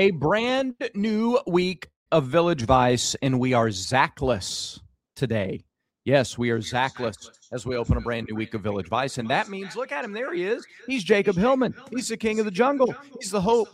A brand new week of Village Vice, and we are Zachless today. Yes, we are Zachless as we open a brand new week of Village Vice, and that means, look at him, there he is. He's Jacob Hillman. He's the king of the jungle. He's the host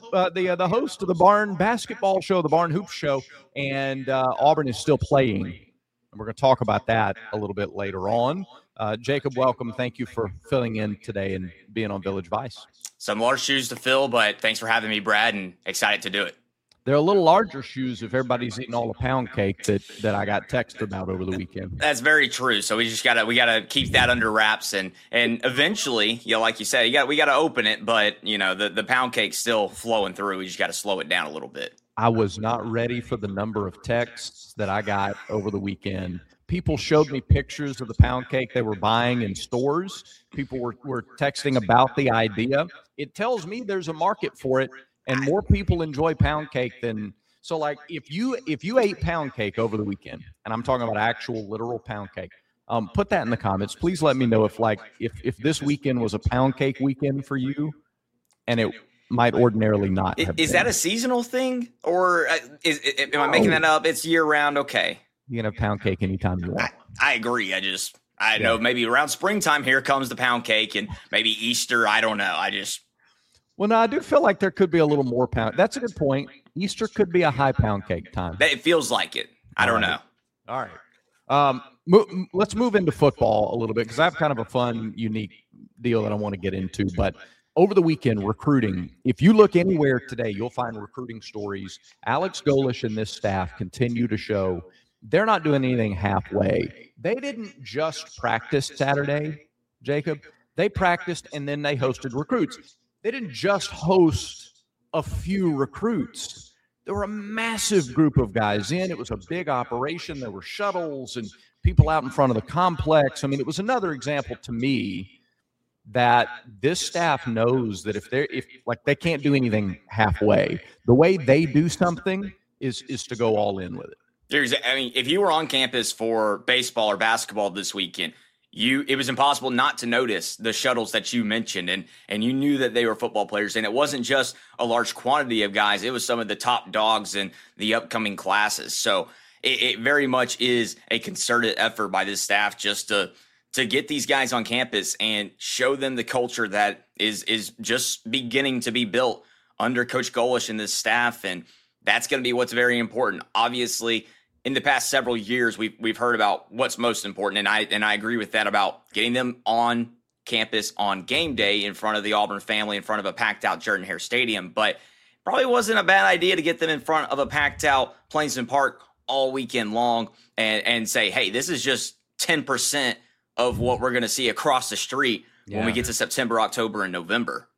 of the Barn Basketball Show, the Barn Hoop Show, and Auburn is still playing. And we're going to talk about that a little bit later on. Jacob, welcome. Thank you for filling in today and being on Village Vice. Some large shoes to fill, but thanks for having me, Brad, and excited to do it. They're a little larger shoes if everybody's eating all the pound cake that I got texted about over the weekend. That's very true. So we gotta keep that under wraps, and eventually, like you said, we gotta open it, but the pound cake's still flowing through. We just gotta slow it down a little bit. I was not ready for the number of texts that I got over the weekend. People showed me pictures of the pound cake they were buying in stores. People were texting about the idea. It tells me there's a market for it, and more people enjoy pound cake than – so, like, if you ate pound cake over the weekend, and I'm talking about actual literal pound cake, put that in the comments. Please let me know if this weekend was a pound cake weekend for you, and it might ordinarily not have Is been. that a seasonal thing, or am I making that up? It's year-round, okay. You can have pound cake anytime you want. I agree. I know maybe around springtime, here comes the pound cake, and maybe Easter. I don't know. Well, no, I do feel like there could be a little more pound. That's a good point. Easter could be a high pound cake time. It feels like it. I don't know. All right. Let's move into football a little bit because I have kind of a fun, unique deal that I want to get into. But over the weekend, recruiting, if you look anywhere today, you'll find recruiting stories. Alex Golesh and this staff continue to show they're not doing anything halfway. They didn't just practice Saturday, Jacob. They practiced and then they hosted recruits. They didn't just host a few recruits. There were a massive group of guys in. It was a big operation. There were shuttles and people out in front of the complex. I mean, it was another example to me that this staff knows that if they can't do anything halfway. The way they do something is to go all in with it. If you were on campus for baseball or basketball this weekend, it was impossible not to notice the shuttles that you mentioned, and you knew that they were football players. And it wasn't just a large quantity of guys; it was some of the top dogs in the upcoming classes. So it very much is a concerted effort by this staff just to get these guys on campus and show them the culture that is just beginning to be built under Coach Golesh and this staff, and that's going to be what's very important. Obviously, in the past several years, we've heard about what's most important, and I agree with that about getting them on campus on game day in front of the Auburn family, in front of a packed-out Jordan-Hare Stadium. But probably wasn't a bad idea to get them in front of a packed-out Plainsman Park all weekend long and say, hey, this is just 10% of what we're going to see across the street when we get to September, October, and November.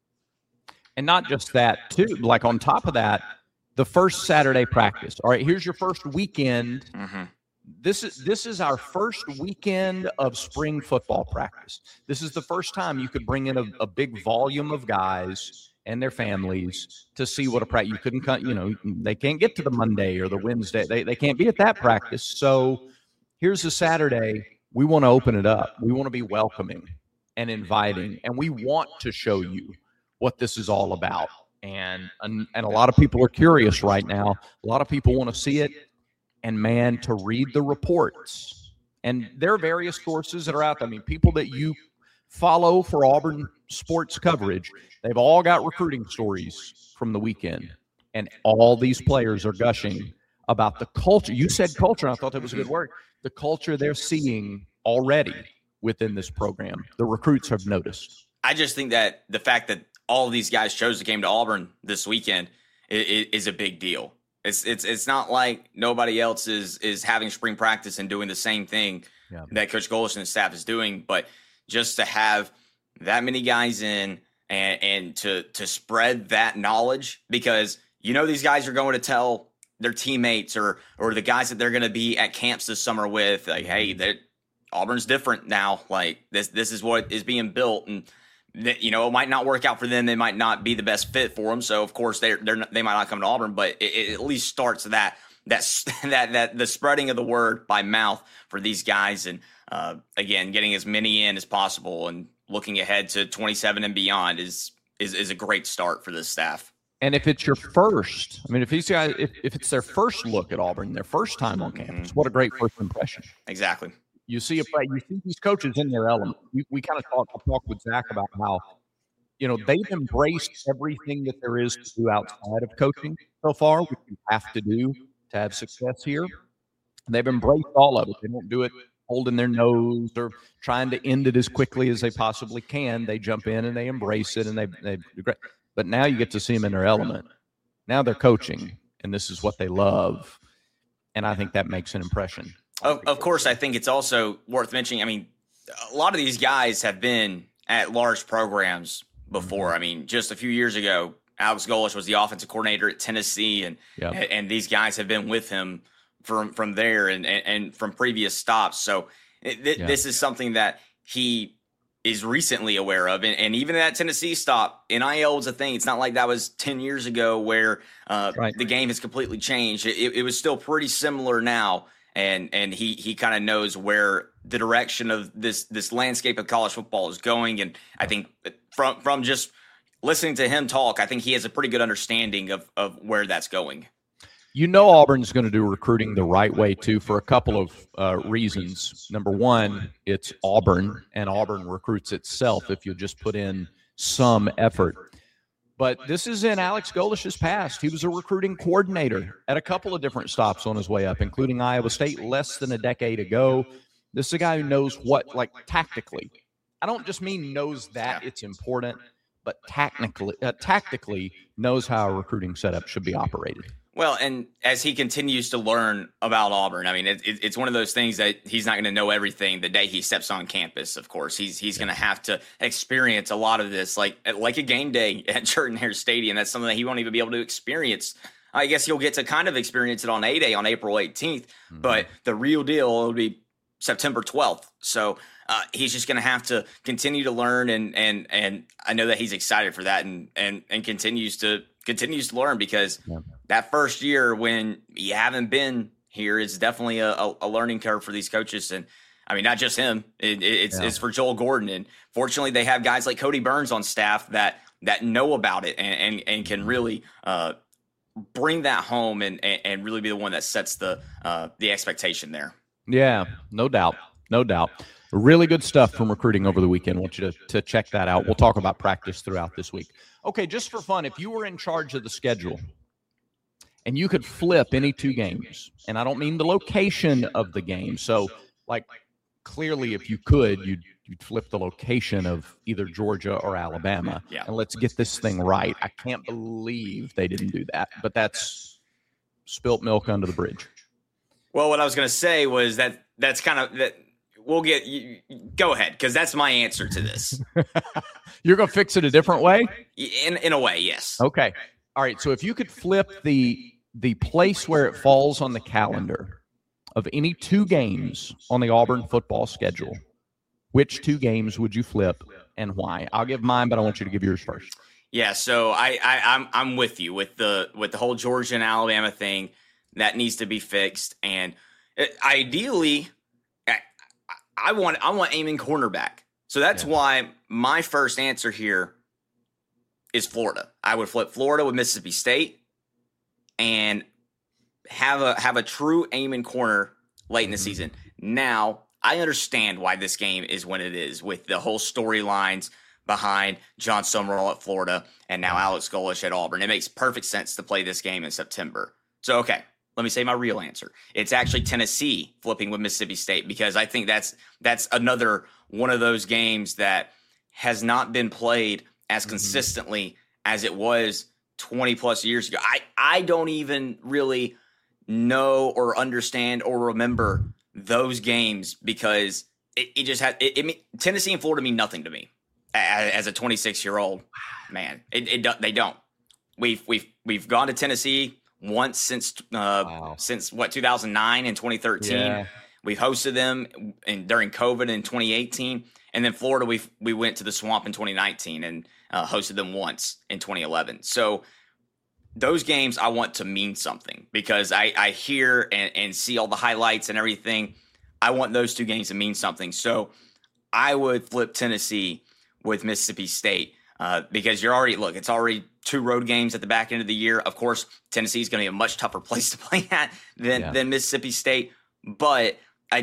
And not just that, too. Like, on top of that, the first Saturday practice. All right, here's your first weekend. Mm-hmm. This is our first weekend of spring football practice. This is the first time you could bring in a big volume of guys and their families to see what a practice. You couldn't, they can't get to the Monday or the Wednesday. They can't be at that practice. So here's the Saturday. We want to open it up. We want to be welcoming and inviting, and we want to show you what this is all about. And a lot of people are curious right now. A lot of people want to see it. And, man, to read the reports. And there are various sources that are out there. I mean, people that you follow for Auburn sports coverage, they've all got recruiting stories from the weekend. And all these players are gushing about the culture. You said culture, and I thought that was a good word. The culture they're seeing already within this program. The recruits have noticed. I just think that the fact that all of these guys chose to came to Auburn this weekend is a big deal. It's not like nobody else is having spring practice and doing the same thing that Coach Golesh and the staff is doing, but just to have that many guys in and to spread that knowledge, because these guys are going to tell their teammates or the guys that they're going to be at camps this summer with, like, hey, Auburn's different now. Like this is what is being built, and it might not work out for them. They might not be the best fit for them. So of course they might not come to Auburn, but it at least starts that the spreading of the word by mouth for these guys. And again, getting as many in as possible and looking ahead to 27 and beyond is a great start for this staff. And if it's your first, I mean, if these guys, if it's their first look at Auburn, their first time on campus, what a great first impression. Exactly. You see these coaches in their element. We kind of talked with Zach about how, they've embraced everything that there is to do outside of coaching so far, which you have to do to have success here. They've embraced all of it. They don't do it holding their nose or trying to end it as quickly as they possibly can. They jump in and they embrace it, and they do great. But now you get to see them in their element. Now they're coaching, and this is what they love. And I think that makes an impression. Of course, I think it's also worth mentioning. I mean, a lot of these guys have been at large programs before. I mean, just a few years ago, Alex Golesh was the offensive coordinator at Tennessee, and these guys have been with him from there and from previous stops. So this is something that he is recently aware of. And even that Tennessee stop, NIL was a thing. It's not like that was 10 years ago where the game has completely changed. It was still pretty similar now. And he kind of knows where the direction of this landscape of college football is going. And I think from just listening to him talk, I think he has a pretty good understanding of where that's going. Auburn's going to do recruiting the right way, too, for a couple of reasons. Number one, it's Auburn, and Auburn recruits itself if you just put in some effort. But this is in Alex Golesh's past. He was a recruiting coordinator at a couple of different stops on his way up, including Iowa State less than a decade ago. This is a guy who knows tactically. I don't just mean knows that it's important, but tactically knows how a recruiting setup should be operated. Well, and as he continues to learn about Auburn, I mean, it's one of those things that he's not going to know everything the day he steps on campus. Of course, he's going to have to experience a lot of this, like a game day at Jordan-Hare Stadium. That's something that he won't even be able to experience. I guess he'll get to kind of experience it on A-Day on April 18th, but the real deal will be September 12th. So he's just going to have to continue to learn, and I know that he's excited for that, and continues to learn, because that first year when you haven't been here is definitely a learning curve for these coaches. And I mean, not just him, it's for Joel Gordon. And fortunately they have guys like Cody Burns on staff that know about it and can really bring that home and really be the one that sets the expectation there. Yeah, no doubt. Really good stuff from recruiting over the weekend. I want you to check that out. We'll talk about practice throughout this week. Okay, just for fun, if you were in charge of the schedule and you could flip any two games, and I don't mean the location of the game. So, clearly, if you could, you'd flip the location of either Georgia or Alabama. Yeah. And let's get this thing right. I can't believe they didn't do that, but that's spilt milk under the bridge. Well, what I was going to say was that's kind of that. We'll get you. Go ahead, because that's my answer to this. You're going to fix it a different way? In a way, yes. Okay. All right. So if you could flip the place where it falls on the calendar of any two games on the Auburn football schedule, which two games would you flip and why? I'll give mine, but I want you to give yours first. Yeah. So I'm with you with the whole Georgia and Alabama thing. That needs to be fixed, and ideally, I want Amon cornerback. So that's why my first answer here is Florida. I would flip Florida with Mississippi State and have a true Amon corner late in the season. Now, I understand why this game is when it is, with the whole storylines behind John Summerall at Florida and now Alex Golesh at Auburn. It makes perfect sense to play this game in September. So, okay. Let me say my real answer. It's actually Tennessee flipping with Mississippi State, because I think that's another one of those games that has not been played as consistently as it was 20 plus years ago. I don't even really know or understand or remember those games, because it just had Tennessee and Florida mean nothing to me as a 26-year-old man. They don't. We've gone to Tennessee once since 2009 and 2013. Yeah. We've hosted them during COVID in 2018, and then Florida we went to the Swamp in 2019 and hosted them once in 2011. So those games I want to mean something, because I hear and see all the highlights and everything. I want those two games to mean something. So I would flip Tennessee with Mississippi State. because it's already 2 road games at the back end of the year. Of course, Tennessee is going to be a much tougher place to play at than Mississippi State. But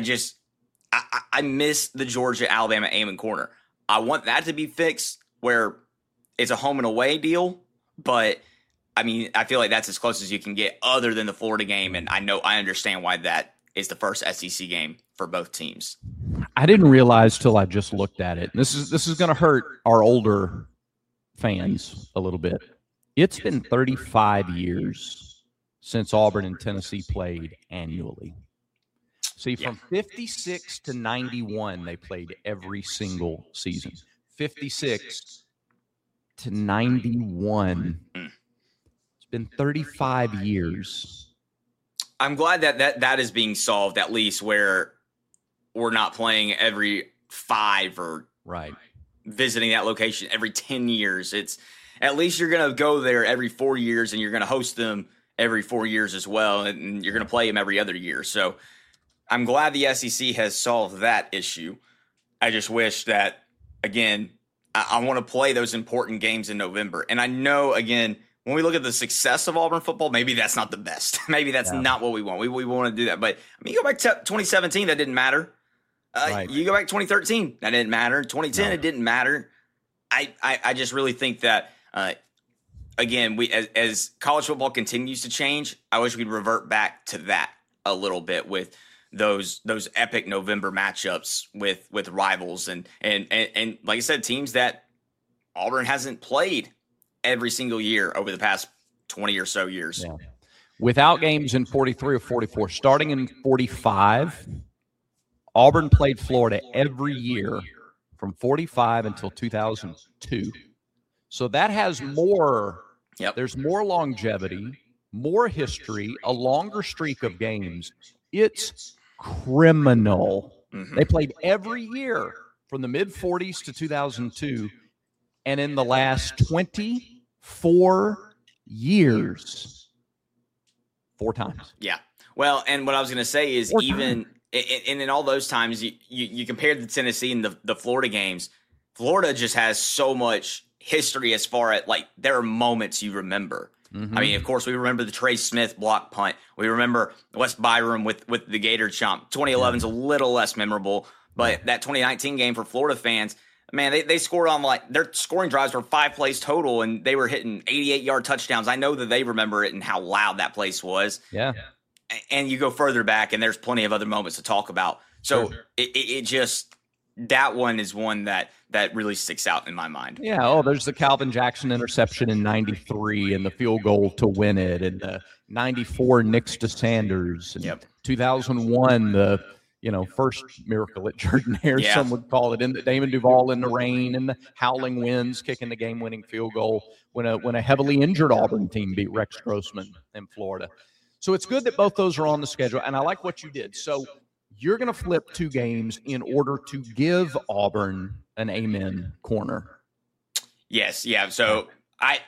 I miss the Georgia, Alabama, Amon corner. I want that to be fixed where it's a home and away deal. But I mean, I feel like that's as close as you can get other than the Florida game. And I understand why that is the first SEC game for both teams. I didn't realize till I just looked at it. This is going to hurt our older fans a little bit. It's been 35 years since Auburn and Tennessee played annually. See, from 56 to 91, they played every single season. 56 to 91. It's been 35 years. I'm glad that is being solved, at least where we're not playing every 5 or visiting that location every 10 years. It's at least you're going to go there every 4 years, and you're going to host them every 4 years as well, and you're going to play them every other year. So I'm glad the SEC has solved that issue. I just wish that, again, I want to play those important games in November. And I know, again, when we look at the success of Auburn football, maybe that's not the best. Maybe that's not what we want. We want to do that. But I mean, you go back to 2017, that didn't matter. You go back to 2013, that didn't matter. 2010, it didn't matter. I just really think that, again, we as college football continues to change, I wish we'd revert back to that a little bit with those epic November matchups with rivals and like I said, teams that Auburn hasn't played every single year over the past 20 or so years. Yeah. Without games in 43 or 44, starting in 45, Auburn played Florida every year from 45 until 2002. So that has more, there's more longevity, more history, a longer streak of games. It's criminal. They played every year from the mid-40s to 2002, and in the last 24 years, 4 times. Yeah. Well, and what I was going to say is even in all those times, you compared the Tennessee and the Florida games, Florida just has so much history as far as, like, there are moments you remember. I mean, of course, we remember the Trey Smith block punt. We remember West Byram with the Gator chomp. 2011 is a little less memorable, but that 2019 game for Florida fans, man, they scored on, like, their scoring drives were 5 plays total, and they were hitting 88-yard touchdowns. I know that they remember it and how loud that place was. Yeah. And you go further back, and there's plenty of other moments to talk about. So it just, that one is one that really sticks out in my mind. Yeah. Oh, there's the Calvin Jackson interception in 93 and the field goal to win it, and the 94 Nix to Sanders, and 2001, the first miracle at Jordan-Hare, some would call it, in the Damon Duval in the rain and the howling winds kicking the game-winning field goal when a heavily injured Auburn team beat Rex Grossman in Florida. So it's good that both those are on the schedule, and I like what you did. So you're going to flip 2 games in order to give Auburn an amen corner. Yes, yeah. So I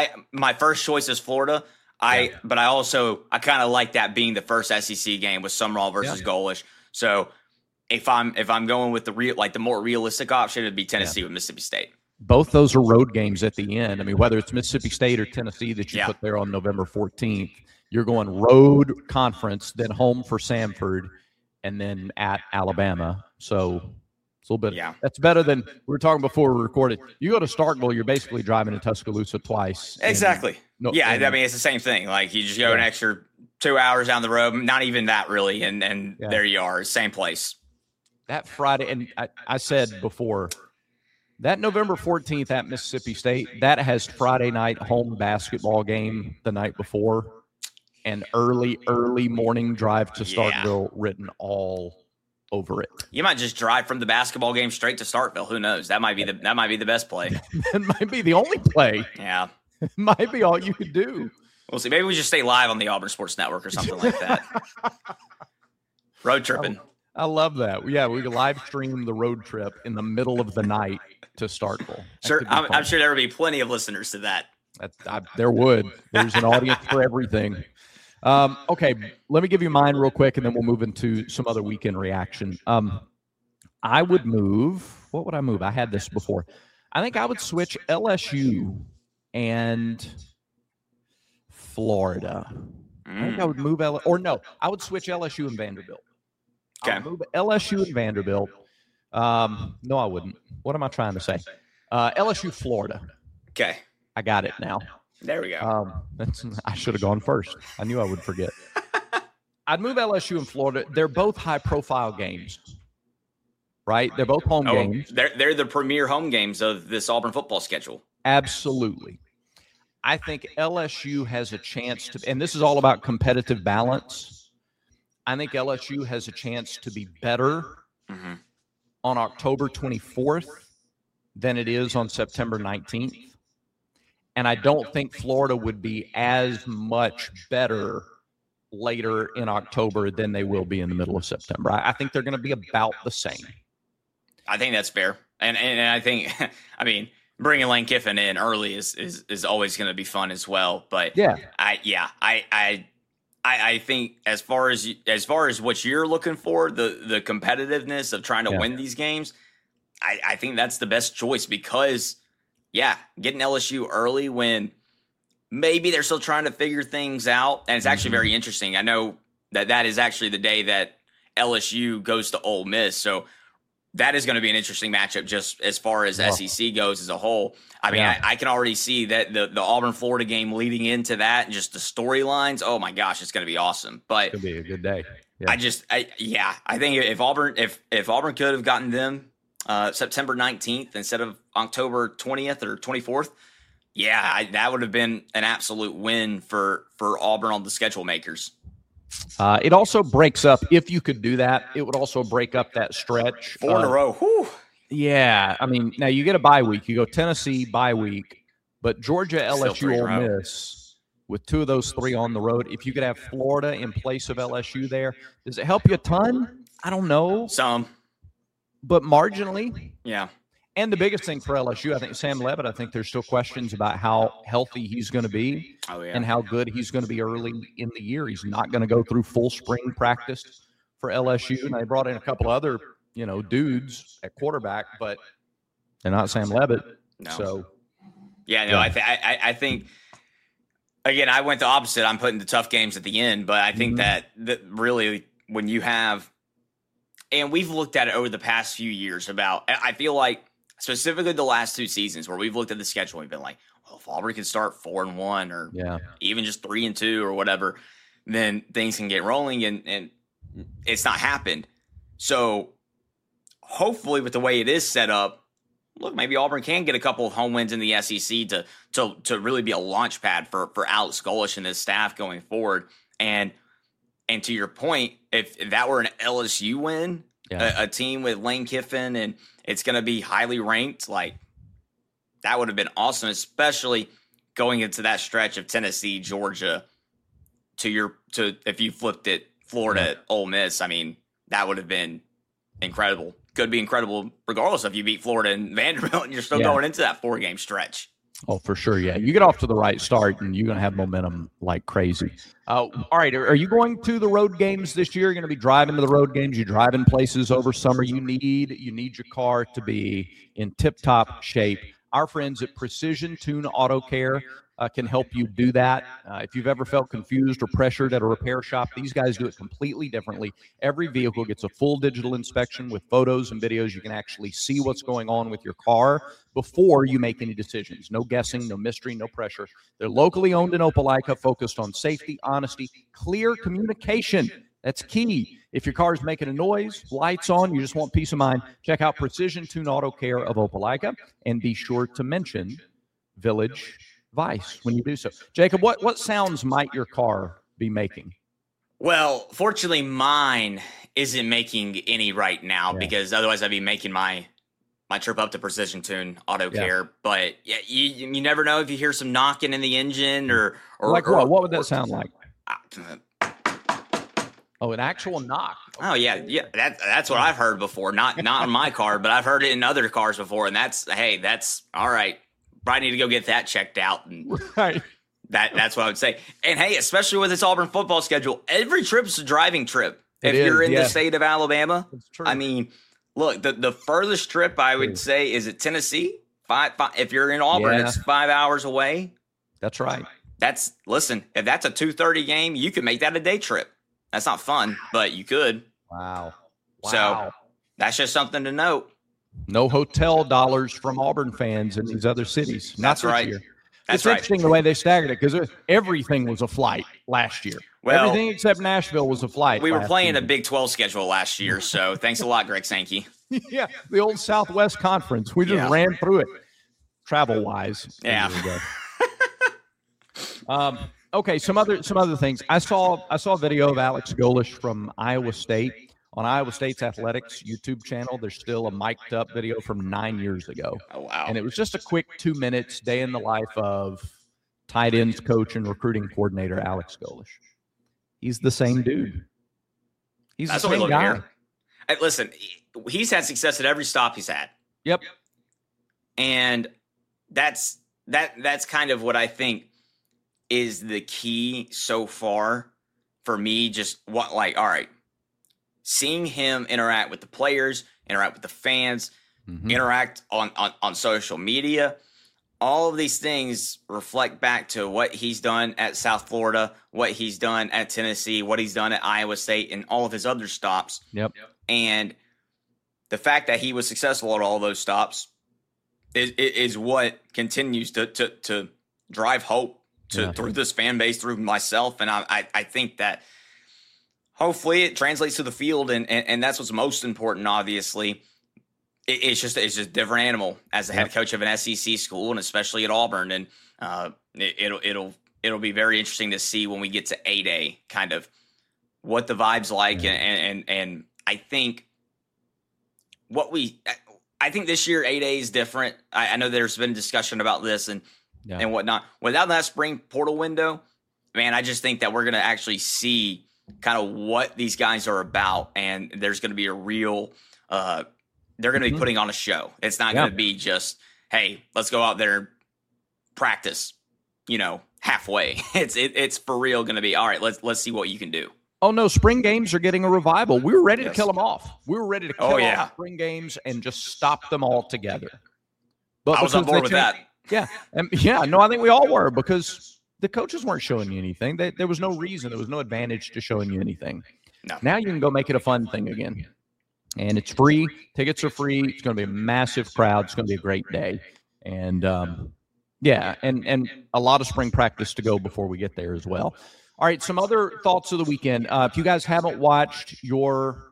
my first choice is Florida. But I kind of like that being the first SEC game with Sumrall versus Golish. So if I'm going with the more realistic option, it'd be Tennessee with Mississippi State. Both those are road games at the end. I mean, whether it's Mississippi State or Tennessee that you put there on November 14th, you're going road conference, then home for Samford, and then at Alabama. So it's a little bit. Yeah. That's better than we were talking before we recorded. You go to Starkville, you're basically driving to Tuscaloosa twice. Exactly. I mean, it's the same thing. Like, you just go an extra 2 hours down the road, not even that really, and there you are, same place. That Friday, and I said before, that November 14th at Mississippi State, that has Friday night home basketball game the night before, and early morning drive to Starkville written all over it. You might just drive from the basketball game straight to Starkville. Who knows? That might be the best play. It might be the only play. Yeah. It might be all you could do. We'll see. Maybe we just stay live on the Auburn Sports Network or something like that. Road tripping. I love that. Yeah, we could live stream the road trip in the middle of the night to Starkville. Sure, I'm sure there would be plenty of listeners to that. There would. There's an audience for everything. Okay, let me give you mine real quick, and then we'll move into some other weekend reaction. I would move. What would I move? I had this before. I think I would switch LSU and Florida. I think I would move I would switch LSU and Vanderbilt. Okay. I would move LSU and Vanderbilt. No, I wouldn't. What am I trying to say? LSU, Florida. Okay. I got it now. There we go. I should have gone first. I knew I would forget. I'd move LSU and Florida. They're both high-profile games, right? They're both home games. They're the premier home games of this Auburn football schedule. Absolutely. I think LSU has a chance to, and this is all about competitive balance. I think LSU has a chance to be better on October 24th than it is on September 19th. And I don't think Florida would be as much better later in October than they will be in the middle of September. I think they're going to be about the same. I think that's fair. And I think, I mean, bringing Lane Kiffin in early is always going to be fun as well. But I think as far as what you're looking for, the competitiveness of trying to win these games, I think that's the best choice because, getting LSU early when maybe they're still trying to figure things out. And it's actually very interesting. I know that is actually the day that LSU goes to Ole Miss. So that is going to be an interesting matchup just as far as SEC goes as a whole. I mean, I can already see that the Auburn-Florida game leading into that and just the storylines. Oh, my gosh, it's going to be awesome. But it's going to be a good day. Yeah. I think if Auburn could have gotten them September 19th instead of October 20th or 24th, that would have been an absolute win for Auburn on the schedule makers. It also breaks up, if you could do that, it would also break up that stretch. 4 in a row. Whew. Yeah. I mean, now you get a bye week. You go Tennessee, bye week, but Georgia, LSU, Ole Miss, with 2 of those 3 on the road. If you could have Florida in place of LSU there, does it help you a ton? I don't know. Some. But marginally. Yeah. And the biggest thing for LSU, I think Sam Leavitt, I think there's still questions about how healthy he's going to be and how good he's going to be early in the year. He's not going to go through full spring practice for LSU. And they brought in a couple other, dudes at quarterback, but they're not Sam Leavitt. No. So, I think, again, I went the opposite. I'm putting the tough games at the end, but I think that really when you have, and we've looked at it over the past few years I feel like, specifically the last 2 seasons where we've looked at the schedule and we've been like, well, if Auburn can start 4-1 or even just 3-2 or whatever, then things can get rolling and it's not happened. So hopefully with the way it is set up, look, maybe Auburn can get a couple of home wins in the SEC to really be a launch pad for Alex Golesh and his staff going forward. And to your point, if that were an LSU win, a team with Lane Kiffin and it's going to be highly ranked, like that would have been awesome, especially going into that stretch of Tennessee, Georgia to if you flipped it, Florida, Ole Miss. I mean, that would have been incredible. Could be incredible regardless if you beat Florida and Vanderbilt and you're still going into that 4-game stretch. Oh, for sure. Yeah. You get off to the right start and you're going to have momentum like crazy. All right. Are you going to the road games this year? You're going to be driving to the road games. You driving places over summer. You need your car to be in tip-top shape. Our friends at Precision Tune Auto Care can help you do that. If you've ever felt confused or pressured at a repair shop, these guys do it completely differently. Every vehicle gets a full digital inspection with photos and videos. You can actually see what's going on with your car before you make any decisions. No guessing, no mystery, no pressure. They're locally owned in Opelika, focused on safety, honesty, clear communication. That's key. If your car is making a noise, lights on, you just want peace of mind, check out Precision Tune Auto Care of Opelika and be sure to mention Village Vice when you do so. Jacob, what sounds might your car be making? Well, fortunately, mine isn't making any right now because otherwise I'd be making my trip up to Precision Tune Auto Care. But you never know if you hear some knocking in the engine or like what? What would that sound like? Oh, an actual knock. Oh yeah. That's what I've heard before. Not in my car, but I've heard it in other cars before. And that's all right. Probably need to go get that checked out. And that's what I would say. And hey, especially with this Auburn football schedule, every trip's a driving trip. If you're in the state of Alabama, I mean, look, the furthest trip I would say is at Tennessee, If you're in Auburn, Yeah. it's 5 hours away. That's right. Listen, if that's a 2:30 game, you could make that a day trip. That's not fun, but you could. Wow. So that's just something to note. No hotel dollars from Auburn fans in these other cities. Not That's this right. year. That's It's right. interesting the way they staggered it because everything was a flight last year. Well, everything except Nashville was a flight. We were playing season. a Big 12 schedule last year, so thanks a lot, Greg Sankey. Yeah, the old Southwest Conference. We just ran through it, travel wise. Yeah. Okay, some other things. I saw a video of Alex Golish from Iowa State on Iowa State's athletics YouTube channel. There's still a mic'd up video from 9 years ago. Oh, wow. And it was just a quick 2 minutes day in the life of tight ends coach and recruiting coordinator Alex Golish. He's the same dude. He's That's the what we same love to guy. hear. Hey, listen, he's had success at every stop he's had. Yep. And that's kind of what I think is the key so far for me. Just all right, seeing him interact with the players, interact with the fans, interact on social media, all of these things reflect back to what he's done at South Florida, what he's done at Tennessee, what he's done at Iowa State, and all of his other stops. Yep. And the fact that he was successful at all those stops is what continues to drive hope through this fan base, through myself. And I think that hopefully it translates to the field, and that's what's most important, obviously. It's just a different animal as the head coach of an SEC school, and especially at Auburn. And it'll be very interesting to see when we get to 8A, kind of what the vibe's like. And I think I think this year 8A is different. I know there's been discussion about this and whatnot. Without that spring portal window, man, I just think that we're going to actually see kind of what these guys are about, and there's going to be a real they're going to be putting on a show. It's not going to be just, hey, let's go out there and practice, halfway. It's for real going to be, all right, let's see what you can do. Oh, no, spring games are getting a revival. We were ready to kill them off. We were ready to kill off spring games and just stop them all together. But I was on board with that. Yeah. I think we all were, because the coaches weren't showing you anything. There was no reason. There was no advantage to showing you anything. No. Now you can go make it a fun thing again. And it's free. Tickets are free. It's going to be a massive crowd. It's going to be a great day. And, and a lot of spring practice to go before we get there as well. All right, some other thoughts of the weekend. If you guys haven't watched your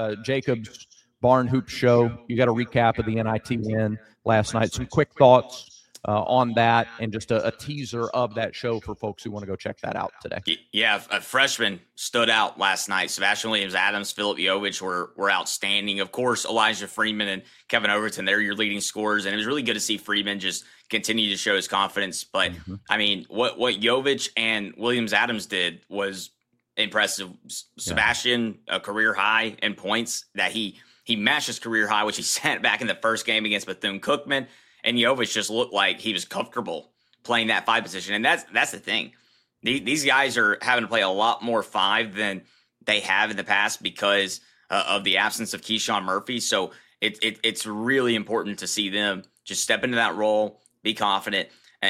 Jacobs Barn Hoop show, you got a recap of the NIT win last night. Some quick thoughts on that, and just a teaser of that show for folks who want to go check that out today. Yeah, a freshman stood out last night. Sebastian Williams-Adams, Philip Jovich were outstanding. Of course, Elijah Freeman and Kevin Overton, they're your leading scorers, and it was really good to see Freeman just continue to show his confidence. But, I mean, what Jovich and Williams-Adams did was impressive. Sebastian, a career high in points that he matched his career high, which he set back in the first game against Bethune-Cookman. And Jovich just looked like he was comfortable playing that 5 position. And that's the thing. These guys are having to play a lot more 5 than they have in the past because of the absence of Keyshawn Murphy. So it's really important to see them just step into that role, be confident.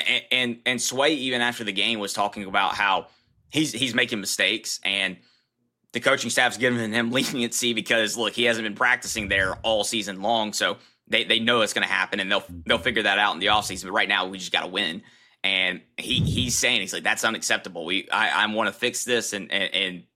And Sway, even after the game, was talking about how he's making mistakes, and the coaching staff's giving him leniency because, look, he hasn't been practicing there all season long. So they know it's going to happen, and they'll figure that out in the offseason. But right now, we just got to win. And he's saying, he's like, that's unacceptable. I want to fix this and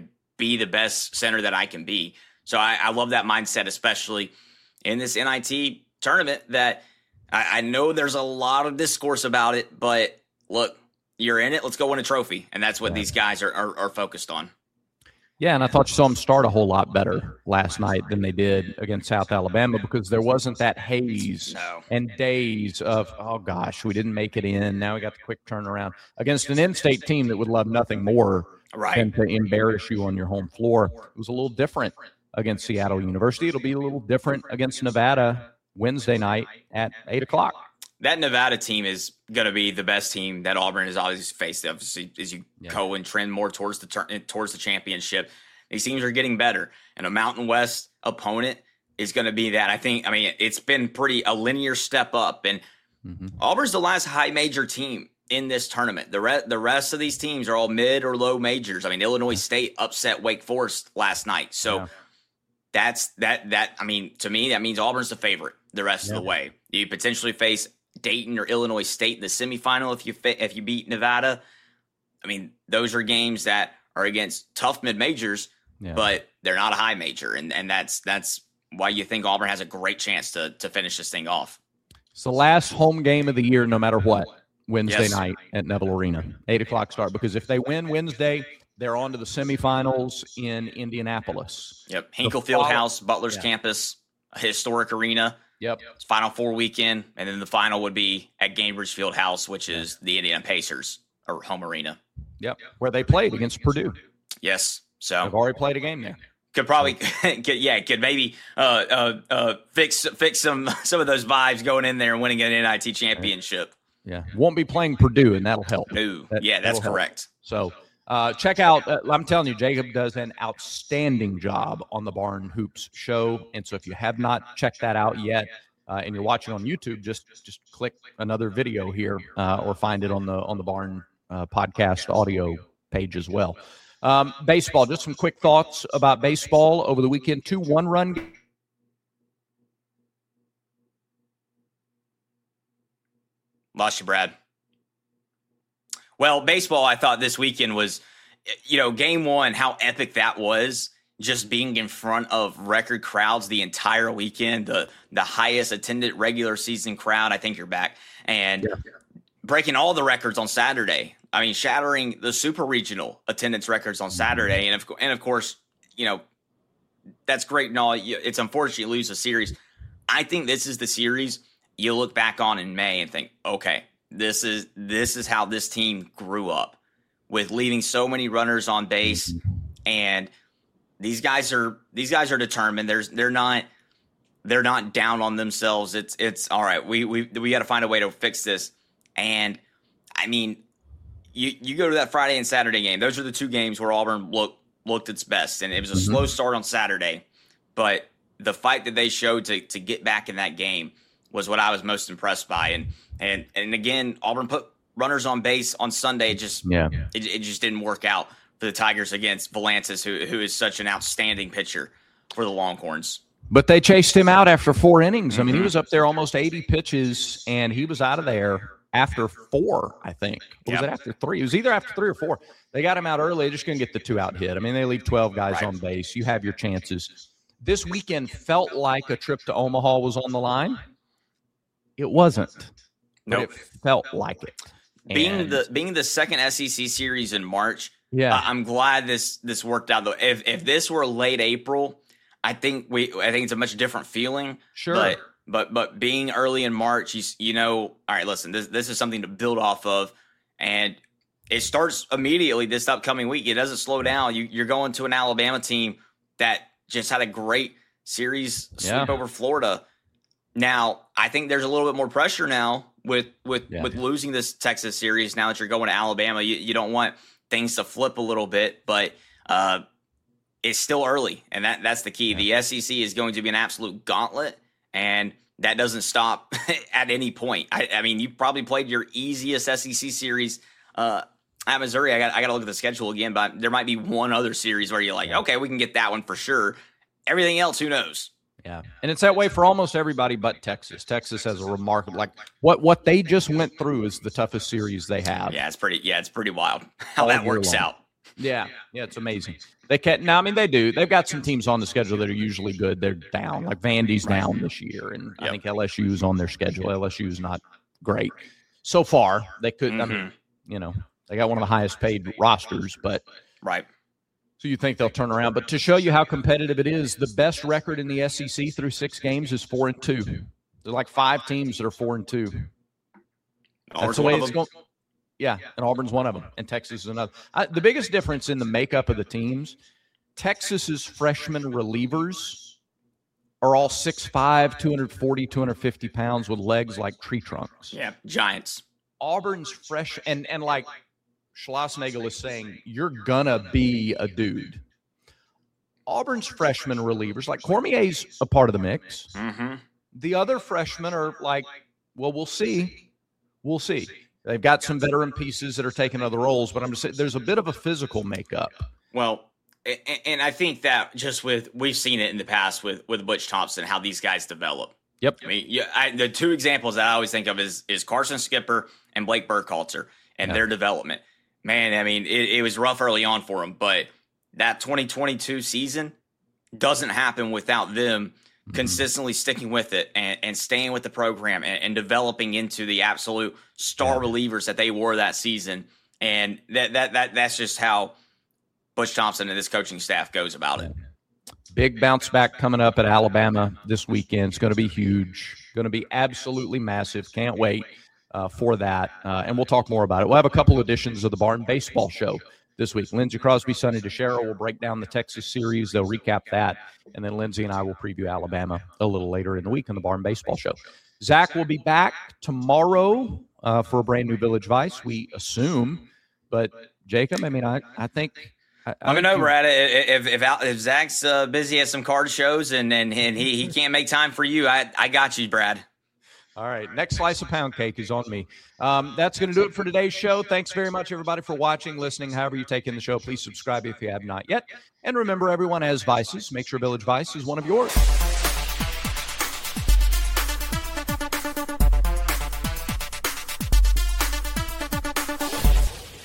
be the best center that I can be. So I love that mindset, especially in this NIT tournament, that I know there's a lot of discourse about it, but look, you're in it. Let's go win a trophy. And that's what these guys are focused on. Yeah, and I thought you saw them start a whole lot better last night than they did against South Alabama, because there wasn't that haze and days of, oh, gosh, we didn't make it in. Now we got the quick turnaround against an in-state team that would love nothing more than to embarrass you on your home floor. It was a little different against Seattle University. It'll be a little different against Nevada Wednesday night at 8 o'clock. That Nevada team is going to be the best team that Auburn has always faced, obviously, as you go and trend more towards the championship. These teams are getting better. And a Mountain West opponent, is going to be that. I mean, it's been a linear step up, and Auburn's the last high major team in this tournament. The rest of these teams are all mid or low majors. I mean, Illinois State upset Wake Forest last night. So that's that. I mean, to me, that means Auburn's the favorite the rest of the way. You potentially face Dayton or Illinois State in the semifinal if you beat Nevada. I mean, those are games that are against tough mid majors, but they're not a high major, and that's why you think Auburn has a great chance to finish this thing off. It's the last home game of the year, no matter what. Wednesday night at Neville Arena, 8:00 start. Because if they win Wednesday, they're on to the semifinals in Indianapolis. Yep, Hinkle Fieldhouse, Butler's campus, a historic arena. Yep, it's Final Four weekend, and then the final would be at Gainbridge Fieldhouse, which is the Indiana Pacers or home arena. Yep, where they played against Purdue. Yes, so they've already played a game there. Could probably could maybe fix some of those vibes going in there and winning an NIT championship. Yeah, won't be playing Purdue, and that'll help. No, that's correct. Help. So check out, I'm telling you, Jacob does an outstanding job on the Barn Hoops show. And so if you have not checked that out yet, and you're watching on YouTube, just click another video here or find it on the Barn podcast audio page as well. Baseball, just some quick thoughts about baseball over the weekend. 2 one-run games. Lost you, Brad. Well, baseball, I thought this weekend was, game one, how epic that was, just being in front of record crowds the entire weekend, the highest attended regular season crowd. I think you're back. And breaking all the records on Saturday. I mean, shattering the super regional attendance records on Saturday. And of course, that's great and all. It's unfortunate you lose a series. I think this is the series you look back on in May and think, okay, this is how this team grew up, with leaving so many runners on base. And these guys are determined. They're not down on themselves. It's all right. We got to find a way to fix this. And I mean, you go to that Friday and Saturday game. Those are the two games where Auburn looked its best, and it was a slow start on Saturday, but the fight that they showed to get back in that game was what I was most impressed by. And again, Auburn put runners on base on Sunday. It just didn't work out for the Tigers against Volantis, who is such an outstanding pitcher for the Longhorns. But they chased him out after 4 innings. I mean, he was up there almost 80 pitches, and he was out of there after 4, I think. Or was it after 3? It was either after 3 or 4. They got him out early. They're just going to get the 2-out hit. I mean, they leave 12 guys on base. You have your chances. This weekend felt like a trip to Omaha was on the line. It wasn't. But it felt like it. Being the second SEC series in March, I'm glad this worked out. Though, if this were late April, I think it's a much different feeling. Sure, but being early in March, all right. Listen, this is something to build off of, and it starts immediately this upcoming week. It doesn't slow down. You're going to an Alabama team that just had a great series sweep over Florida. Now, I think there's a little bit more pressure now with losing this Texas series. Now that you're going to Alabama, you don't want things to flip a little bit, but it's still early, and that's the key. The SEC is going to be an absolute gauntlet, and that doesn't stop at any point. I mean, you probably played your easiest SEC series at Missouri. I got to look at the schedule again, but there might be one other series where you're like, okay, we can get that one for sure. Everything else, who knows? Yeah, and it's that way for almost everybody but Texas. Texas has a remarkable, what they just went through is the toughest series they have. Yeah, it's pretty wild how that works out. Yeah, it's amazing. They can't now. I mean, they do. They've got some teams on the schedule that are usually good. They're down, like Vandy's down this year, and I think LSU's on their schedule. LSU's not great so far. They could. I mean, they got one of the highest paid rosters, but So you think they'll turn around. But to show you how competitive it is, the best record in the SEC through 6 games is 4-2. There's like 5 teams that are 4-2. That's the way it's going. Yeah, and Auburn's one of them, and Texas is another. The biggest difference in the makeup of the teams, Texas's freshman relievers are all 6'5", 240, 250 pounds with legs like tree trunks. Yeah, giants. Auburn's fresh, and like Schlossnagle is saying, you're gonna be a dude. Auburn's freshman relievers, like Cormier's a part of the mix. Mm-hmm. The other freshmen are like, well, we'll see. We'll see. They've got some veteran pieces that are taking other roles, but I'm just saying there's a bit of a physical makeup. Well, and I think that just we've seen it in the past with Butch Thompson, how these guys develop. Yep. I mean, the two examples that I always think of is Carson Skipper and Blake Burkhalter and their development. Man, I mean, it was rough early on for them, but that 2022 season doesn't happen without them consistently sticking with it and staying with the program and developing into the absolute star relievers that they were that season. And that's just how Butch Thompson and this coaching staff goes about it. Big bounce back coming up at Alabama this weekend. It's going to be huge. Going to be absolutely massive. Can't wait for that. And we'll talk more about it. We'll have a couple editions of the Barn Baseball Show this week. Lindsey Crosby, Sonny DeShero will break down the Texas series. They'll recap that. And then Lindsey and I will preview Alabama a little later in the week on the Barn Baseball Show. Zach will be back tomorrow for a brand new Village Vice, we assume. But, Jacob, I mean, I think – Let me know, Brad. If Zach's busy at some card shows and he can't make time for you, I got you, Brad. All right. Next slice of pound cake is on me. That's going to do it for today's show. Thanks very much, everybody, for watching, listening, however you take in the show. Please subscribe if you have not yet. And remember, everyone has vices. Make sure Village Vice is one of yours.